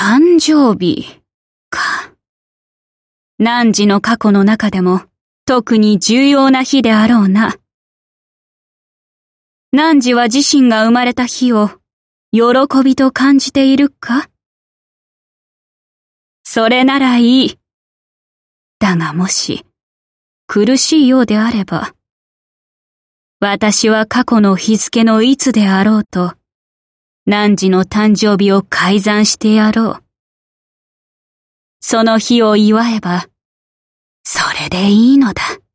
誕生日か。汝の過去の中でも特に重要な日であろうな。汝は自身が生まれた日を喜びと感じているか？それならいい。だがもし苦しいようであれば、私は過去の日付のいつであろうと、汝の誕生日を改ざんしてやろう。その日を祝えば、それでいいのだ。